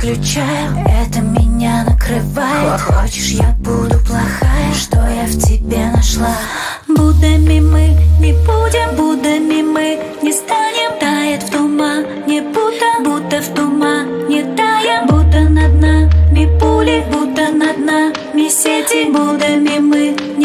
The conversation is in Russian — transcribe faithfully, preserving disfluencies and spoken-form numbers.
включаю, это меня накрывает. Хочешь, я буду плохая, что я в тебе нашла? Будами мы не будем, будами мы не станем. Тает в тумане, будто, будто в тумане таем. Будто над нами пули, будто над нами сети. Будами мы